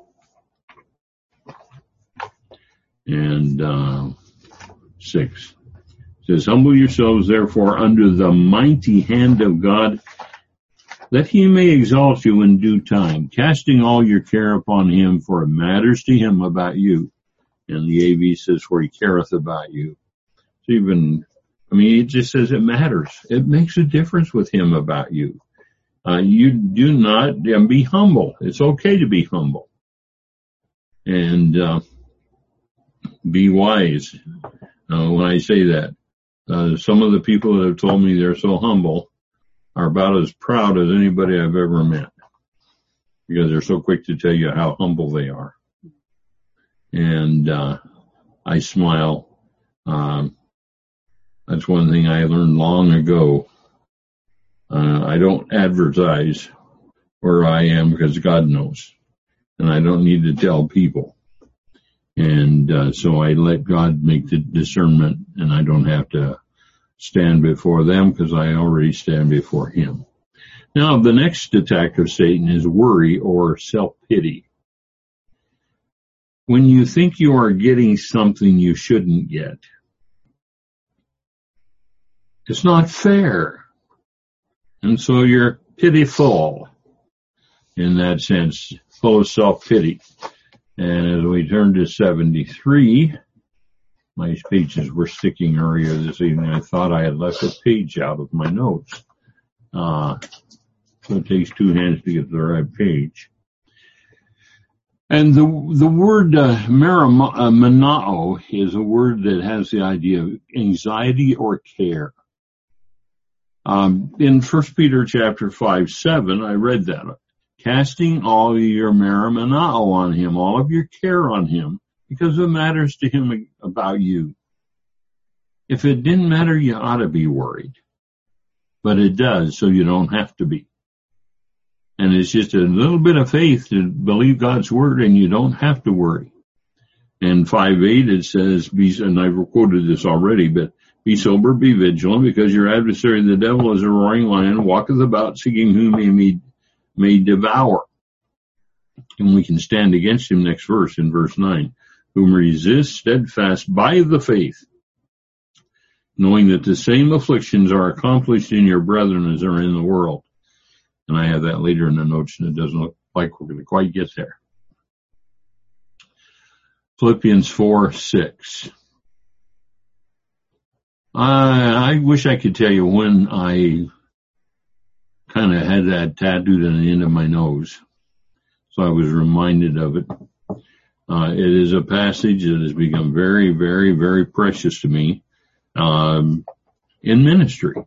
Speaker 1: And uh, six. It says, humble yourselves therefore under the mighty hand of God, that he may exalt you in due time, casting all your care upon him, for it matters to him about you. And the A V says, for he careth about you. So even, I mean, it just says it matters. It makes a difference with him about you. Uh, you do not, and be humble. It's okay to be humble. And, uh, be wise. Uh, when I say that, uh, some of the people that have told me they're so humble are about as proud as anybody I've ever met, because they're so quick to tell you how humble they are. And, uh, I smile. Um, that's one thing I learned long ago. Uh, I don't advertise where I am because God knows, and I don't need to tell people. And uh, so I let God make the discernment, and I don't have to stand before them because I already stand before him. Now, the next attack of Satan is worry or self-pity. When you think you are getting something you shouldn't get, it's not fair. And so you're pitiful in that sense, full of self-pity. And as we turn to seventy-three, my pages were sticking earlier this evening. I thought I had left a page out of my notes. Uh, so it takes two hands to get to the right page. And the the word uh, merimnao is a word that has the idea of anxiety or care. Um, in First Peter chapter five seven, I read that. Casting all your merimnao on him, all of your care on him, because it matters to him about you. If it didn't matter, you ought to be worried. But it does, so you don't have to be. And it's just a little bit of faith to believe God's word, and you don't have to worry. In five eight it says, be, and I've quoted this already, but be sober, be vigilant, because your adversary the devil is a roaring lion, walketh about seeking whom he may, may devour. And we can stand against him next verse, in verse nine. Whom resist steadfast by the faith, knowing that the same afflictions are accomplished in your brethren as are in the world. And I have that later in the notes, and it doesn't look like we're going to quite get there. Philippians four six. I, I wish I could tell you when I kind of had that tattooed on the end of my nose, so I was reminded of it. Uh, it is a passage that has become very, very, very precious to me um, in ministry.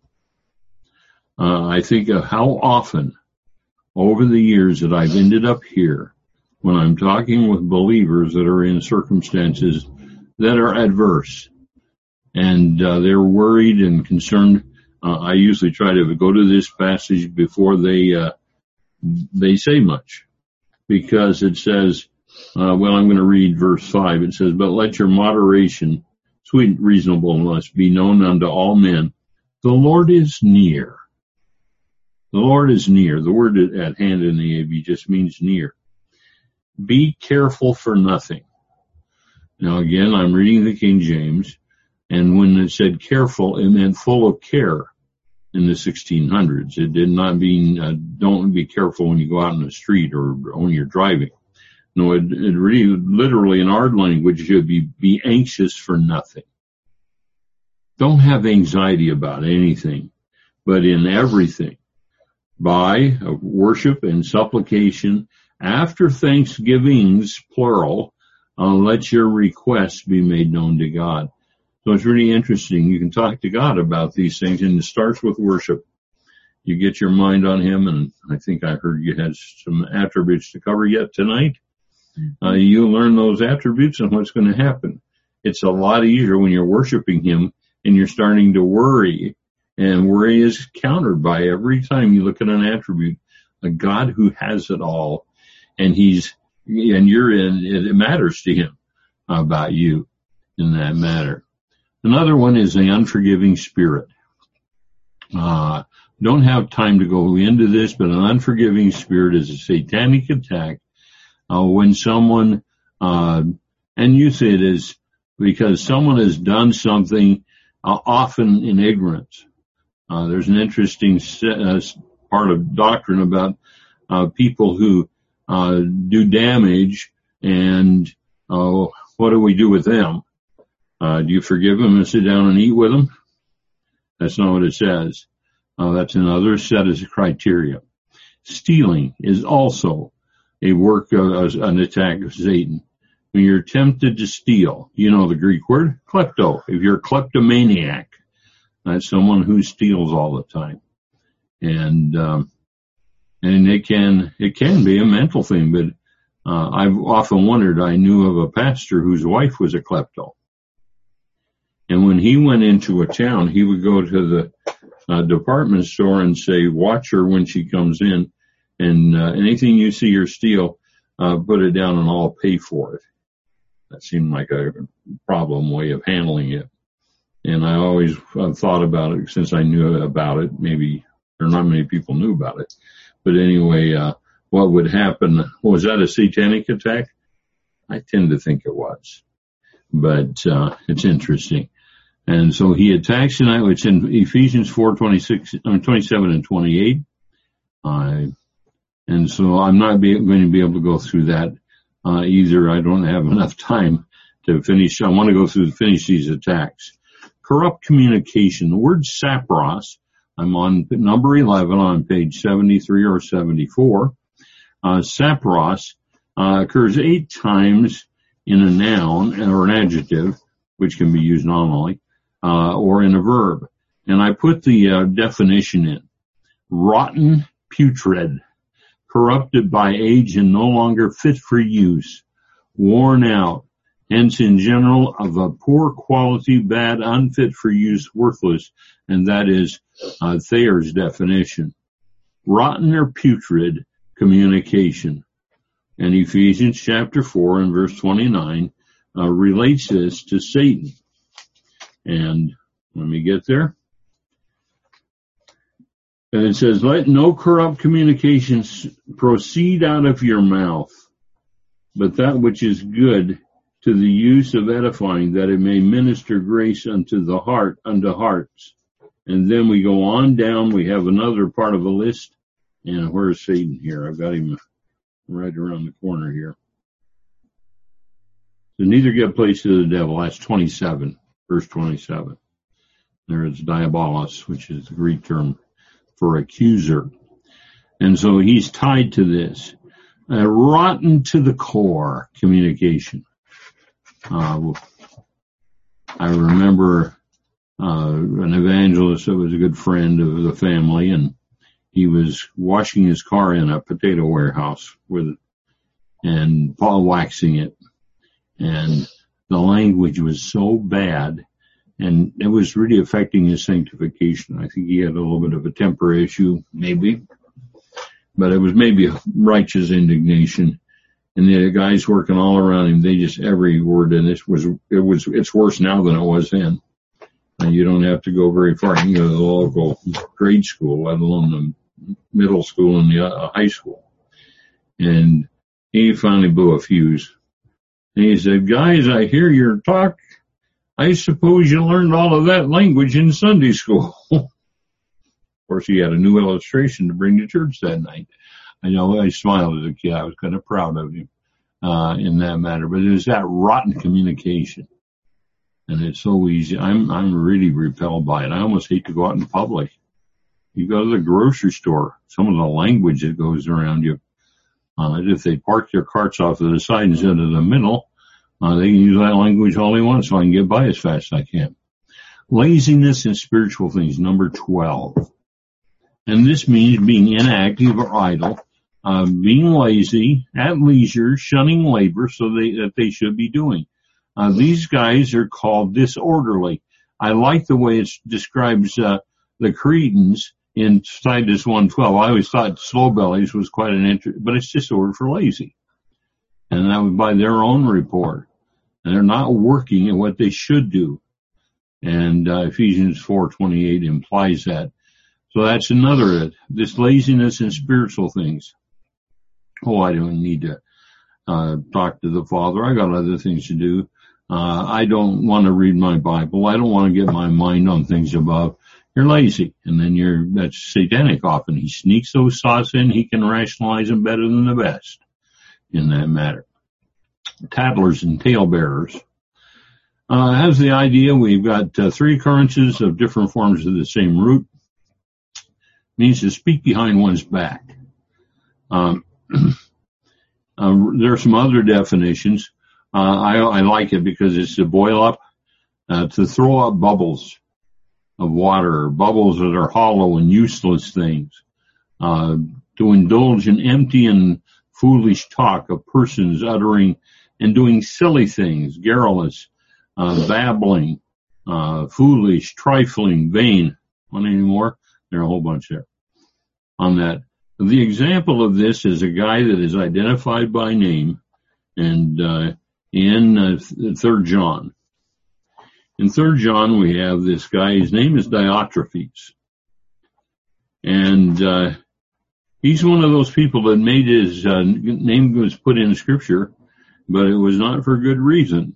Speaker 1: Uh, I think of how often over the years that I've ended up here when I'm talking with believers that are in circumstances that are adverse and uh, they're worried and concerned. Uh, I usually try to go to this passage before they uh, they say much, because it says, uh, well, I'm going to read verse five. It says, but let your moderation, sweet reasonableness, be known unto all men. The Lord is near. The Lord is near. The word at hand in the A B just means near. Be careful for nothing. Now again, I'm reading the King James, and when it said careful, it meant full of care in the sixteen hundreds. It did not mean, uh, don't be careful when you go out in the street or when you're driving. No, it, it really, literally in our language, should be, be anxious for nothing. Don't have anxiety about anything, but in everything, by worship and supplication, after thanksgivings, plural, uh, let your requests be made known to God. So it's really interesting. You can talk to God about these things, and it starts with worship. You get your mind on Him, and I think I heard you had some attributes to cover yet tonight. Uh, you learn those attributes and what's going to happen. It's a lot easier when you're worshiping Him and you're starting to worry, and worry is countered by every time you look at an attribute, a God who has it all, and He's, and you're in, it matters to Him about you in that matter. Another one is the unforgiving spirit. Uh, don't have time to go into this, but an unforgiving spirit is a satanic attack. Uh, when someone, uh, and you say it is because someone has done something, uh, often in ignorance. Uh, there's an interesting set, uh, part of doctrine about, uh, people who, uh, do damage, and, uh, what do we do with them? Uh, do you forgive them and sit down and eat with them? That's not what it says. Uh, that's another set of criteria. Stealing is also a work of an attack of Satan. When you're tempted to steal, you know the Greek word, klepto. If you're a kleptomaniac, that's someone who steals all the time. And, um, and it can, it can be a mental thing, but, uh, I've often wondered, I knew of a pastor whose wife was a klepto. And when he went into a town, he would go to the uh, department store and say, watch her when she comes in, and uh, anything you see her steal, uh, put it down and I'll pay for it. That seemed like a problem way of handling it. And I always uh, thought about it since I knew about it. Maybe, or not many people knew about it. But anyway, uh, what would happen? Was that a satanic attack? I tend to think it was. But uh, it's interesting. And so he attacks tonight, which in Ephesians four, twenty-six, twenty-seven and twenty-eight. Uh, and so I'm not be, going to be able to go through that uh, either. I don't have enough time to finish. I want to go through finish these attacks. Corrupt communication. The word sapros, I'm on number eleven on page seventy-three or seventy-four. Uh, sapros uh, occurs eight times in a noun or an adjective, which can be used nominally, uh, or in a verb. And I put the uh, definition in. Rotten, putrid, corrupted by age and no longer fit for use, worn out, hence in general of a poor quality, bad, unfit for use, worthless, and that is uh, Thayer's definition. Rotten or putrid communication. And Ephesians chapter four and verse twenty-nine uh, relates this to Satan. And let me get there. And it says, let no corrupt communications proceed out of your mouth, but that which is good to the use of edifying, that it may minister grace unto the heart, unto hearts. And then we go on down. We have another part of a list. And where's Satan here? I've got him right around the corner here. So neither give place to the devil. That's twenty-seven, verse twenty-seven. There is diabolos, which is the Greek term for accuser. And so he's tied to this. Uh, rotten to the core communication. Uh, I remember uh, an evangelist that was a good friend of the family, and he was washing his car in a potato warehouse with and Paul waxing it. And the language was so bad, and it was really affecting his sanctification. I think he had a little bit of a temper issue, maybe, but it was maybe a righteous indignation. And the guys working all around him, they just, every word in this was, it was, it's worse now than it was then. And you don't have to go very far. You can go to the local grade school, let alone the middle school and the uh, high school. And he finally blew a fuse. And he said, guys, I hear your talk. I suppose you learned all of that language in Sunday school. Of course, he had a new illustration to bring to church that night. I know I smiled as a kid. I was kind of proud of him uh, in that matter. But it was that rotten communication. And it's so easy. I'm, I'm really repelled by it. I almost hate to go out in public. You go to the grocery store, some of the language that goes around you. Uh, if they park their carts off to the side instead of the middle, uh, they can use that language all they want so I can get by as fast as I can. Laziness in spiritual things, number twelve. And this means being inactive or idle, uh, being lazy, at leisure, shunning labor so they, that they should be doing. Uh, these guys are called disorderly. I like the way it describes uh, the Cretans in Titus one twelve. I always thought slow bellies was quite an interest, but it's just a word for lazy. And that was by their own report. And they're not working at what they should do. And uh, Ephesians four twenty-eight implies that. So that's another, this laziness in spiritual things. Oh, I don't need to uh talk to the Father. I got other things to do. Uh, I don't want to read my Bible. I don't want to get my mind on things above. You're lazy. And then you're, that's satanic often. He sneaks those thoughts in. He can rationalize them better than the best in that matter. Tattlers and talebearers. Uh, has the idea we've got uh, three occurrences of different forms of the same root. Means to speak behind one's back. Um, uh, there are some other definitions. Uh, I, I like it because it's to boil up, uh, to throw up bubbles of water, bubbles that are hollow and useless things, uh, to indulge in empty and foolish talk of persons uttering and doing silly things, garrulous, uh, babbling, uh, foolish, trifling, vain. Want any more? There are a whole bunch there on that. The example of this is a guy that is identified by name and, uh, in uh, Third John. In Third John, we have this guy. His name is Diotrephes, and uh, he's one of those people that made his uh, name was put in Scripture, but it was not for good reason.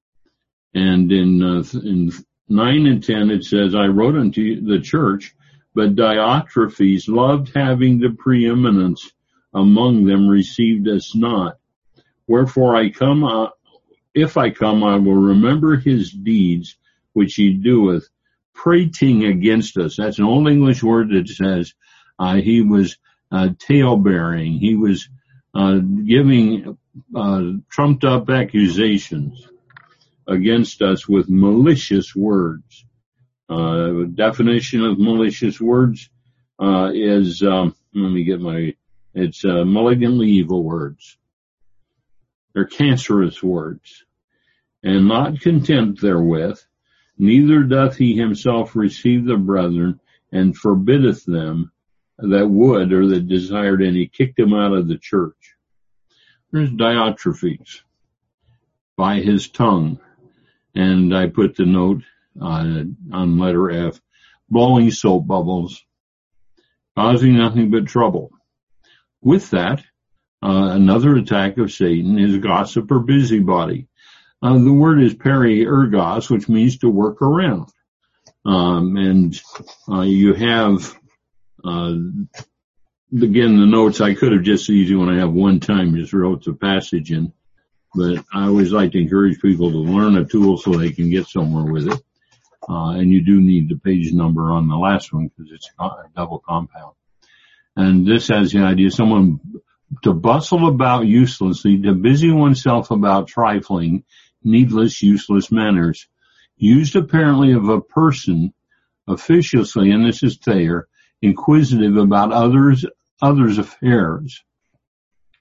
Speaker 1: And in uh, in nine and ten, it says, "I wrote unto the church, but Diotrephes loved having the preeminence among them, received us not. Wherefore I come, uh, if I come, I will remember his deeds, which he doeth, prating against us." That's an old English word that says, uh, he was, uh, tale-bearing. He was, uh, giving, uh, trumped up accusations against us with malicious words. Uh, definition of malicious words, uh, is, um, let me get my, it's, uh, malignantly evil words. They're cancerous words. And not content therewith, neither doth he himself receive the brethren, and forbiddeth them that would or that desired any, kicked them out of the church. There's Diotrephes by his tongue. And I put the note uh, on letter F, blowing soap bubbles, causing nothing but trouble. With that, uh, another attack of Satan is gossip or busybody. Uh, the word is peri-ergos, which means to work around. Um, and uh, you have, uh, again, the notes I could have just easy when I have one time just wrote the passage in, but I always like to encourage people to learn a tool so they can get somewhere with it. Uh, and you do need the page number on the last one because it's a double compound. And this has the idea someone to bustle about uselessly, to busy oneself about trifling, needless, useless manners, used apparently of a person officiously, and this is Thayer, inquisitive about others, others' affairs.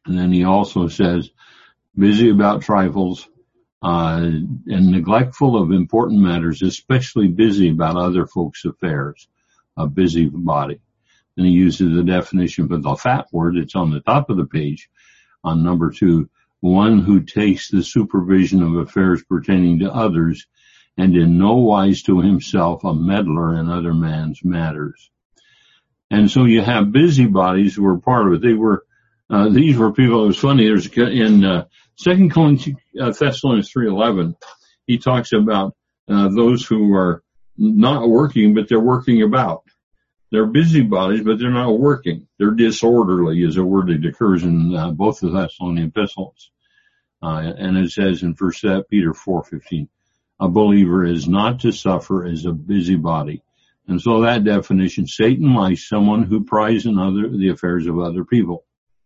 Speaker 1: And then he also says, busy about trifles, uh, and neglectful of important matters, especially busy about other folks' affairs, a busybody. And he uses the definition for the fat word. It's on the top of the page on number two, one who takes the supervision of affairs pertaining to others and in no wise to himself a meddler in other man's matters. And so you have busybodies who were part of it. They were, uh, these were people, it was funny, there's in, uh, Second Thessalonians three eleven, he talks about, uh, those who are not working, but they're working about. They're busybodies, but they're not working. They're disorderly is a word that occurs in uh, both the Thessalonian epistles. Uh, and it says in First Peter four fifteen, a believer is not to suffer as a busybody. And so that definition, Satan likes someone who pries in other, the affairs of other people.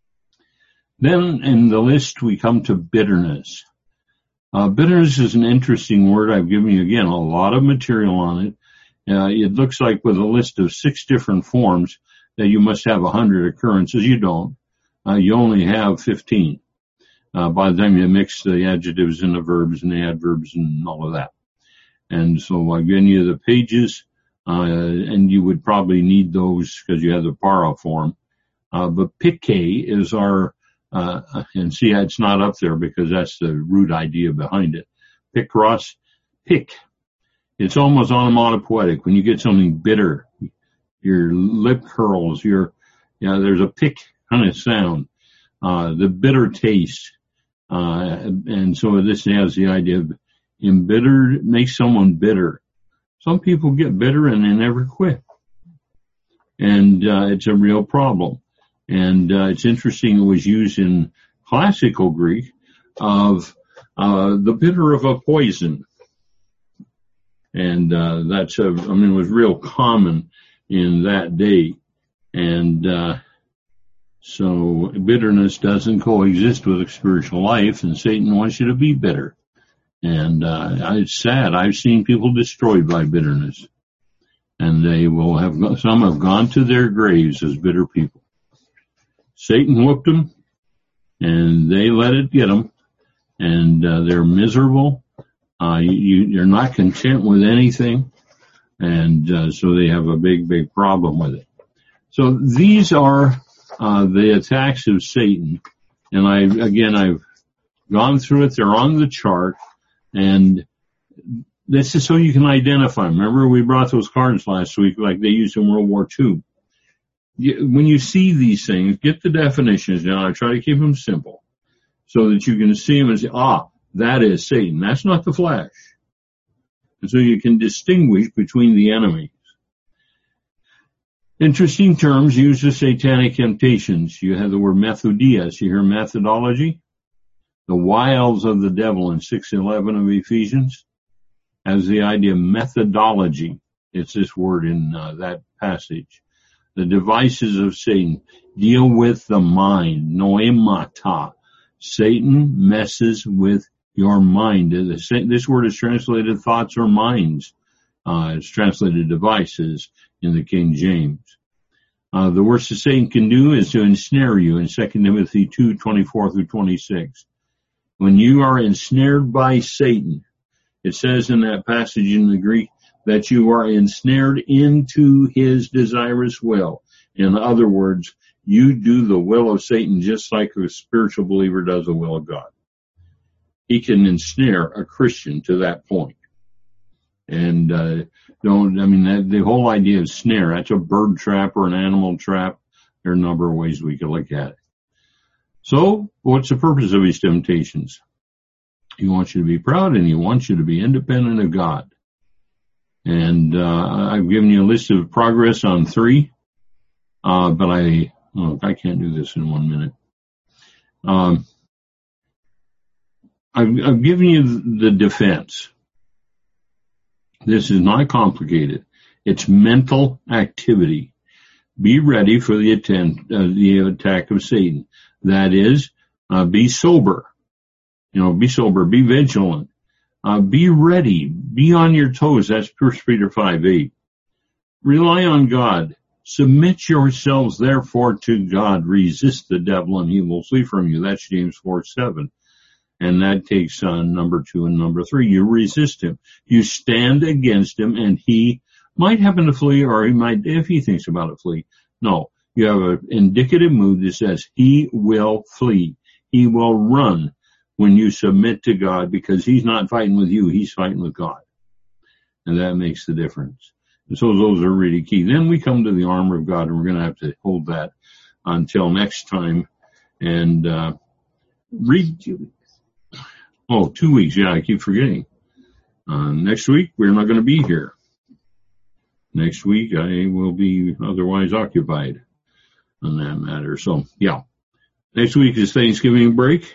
Speaker 1: Then in the list we come to bitterness. Uh, bitterness is an interesting word. I've given you again a lot of material on it. Uh, it looks like with a list of six different forms that you must have a hundred occurrences. You don't. Uh, you only have fifteen. Uh, by the time you mix the adjectives and the verbs and the adverbs and all of that. And so I've given you the pages, uh, and you would probably need those because you have the para form. Uh, but pique is our, uh, and see, it's not up there because that's the root idea behind it. Picros, pick. It's almost onomatopoetic. When you get something bitter, your lip curls, your, you know, there's a pick kind of sound, uh, the bitter taste. Uh, and so this has the idea of embittered, makes someone bitter. Some people get bitter and they never quit. And, uh, it's a real problem. And, uh, it's interesting it was used in classical Greek of, uh, the bitter of a poison. And, uh, that's a, I mean, it was real common in that day. And, uh, so bitterness doesn't coexist with a spiritual life, and Satan wants you to be bitter. And, uh, it's sad. I've seen people destroyed by bitterness. And they will have, some have gone to their graves as bitter people. Satan whooped them, and they let it get them, and, uh, they're miserable. Uh, you, you're not content with anything, and, uh, so they have a big, big problem with it. So these are, uh, the attacks of Satan. And I, again, I've gone through it. They're on the chart, and this is so you can identify them. Remember we brought those cards last week like they used in World War Two. When you see these things, get the definitions down. I try to keep them simple so that you can see them and say, ah, that is Satan. That's not the flesh. And so you can distinguish between the enemies. Interesting terms use the satanic temptations. You have the word methodias. You hear methodology? The wiles of the devil in six eleven of Ephesians has the idea of methodology. It's this word in uh, that passage. The devices of Satan deal with the mind. Noemata. Satan messes with your mind. This word is translated thoughts or minds. Uh, it's translated devices in the King James. Uh, the worst that Satan can do is to ensnare you in Second Timothy two twenty-four through twenty-six. When you are ensnared by Satan, it says in that passage in the Greek that you are ensnared into his desirous will. In other words, you do the will of Satan just like a spiritual believer does the will of God. He can ensnare a Christian to that point. And, uh, don't, I mean, that, the whole idea of snare, that's a bird trap or an animal trap. There are a number of ways we could look at it. So, what's the purpose of these temptations? He wants you to be proud and he wants you to be independent of God. And, uh, I've given you a list of progress on three, uh, but I, oh, I can't do this in one minute. Um, I've, I've given you the defense. This is not complicated. It's mental activity. Be ready for the attempt, uh, the attack of Satan. That is, uh, be sober. You know, be sober, be vigilant. Uh, be ready. Be on your toes. That's First Peter five eight. Rely on God. Submit yourselves therefore to God. Resist the devil and he will flee from you. That's James four seven. And that takes on number two and number three. You resist him. You stand against him and he might happen to flee, or he might, if he thinks about it, flee. No, you have an indicative mood that says he will flee. He will run when you submit to God, because he's not fighting with you. He's fighting with God. And that makes the difference. And so those are really key. Then we come to the armor of God, and we're going to have to hold that until next time. And, uh, read, oh, two weeks. Yeah, I keep forgetting. Uh, next week, we're not going to be here. Next week, I will be otherwise occupied on that matter. So, yeah. Next week is Thanksgiving break.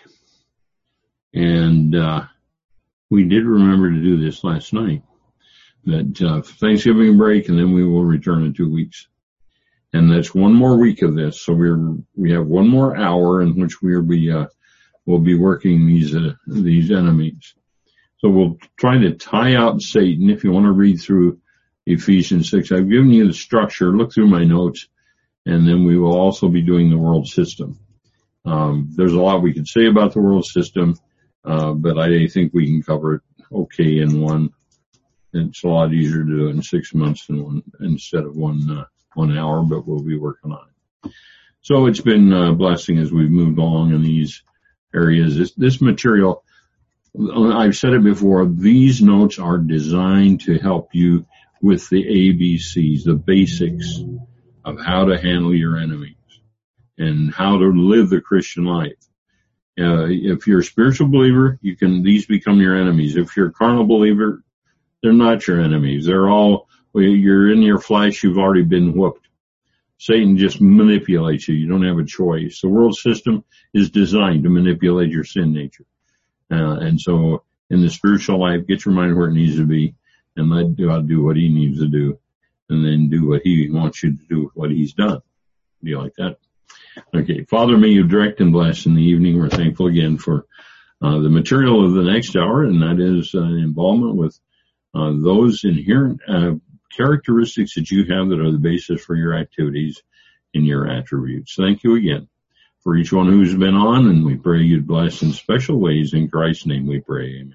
Speaker 1: And, uh, we did remember to do this last night. That, uh, Thanksgiving break, and then we will return in two weeks. And that's one more week of this. So we're, we have one more hour in which we'll be, uh, we'll be working these, uh, these enemies. So we'll try to tie out Satan. If you want to read through Ephesians six, I've given you the structure. Look through my notes. And then we will also be doing the world system. Um, there's a lot we could say about the world system, uh, but I think we can cover it okay in one. It's a lot easier to do it in six months than one, instead of one, uh, one hour, but we'll be working on it. So it's been a blessing as we've moved along in these areas. This, this material, I've said it before, these notes are designed to help you with the A B Cs, the basics of how to handle your enemies and how to live the Christian life. Uh, if you're a spiritual believer, you can, these become your enemies. If you're a carnal believer, they're not your enemies. They're all, well, you're in your flesh, you've already been whooped. Satan just manipulates you. You don't have a choice. The world system is designed to manipulate your sin nature. Uh, and so in the spiritual life, get your mind where it needs to be and let God do what he needs to do, and then do what he wants you to do, what he's done. Do you like that? Okay. Father, may you direct and bless in the evening. We're thankful again for uh, the material of the next hour, and that is uh, involvement with uh, those inherent uh, characteristics that you have that are the basis for your activities and your attributes. Thank you again for each one who's been on, and we pray you'd bless in special ways. In Christ's name we pray. Amen.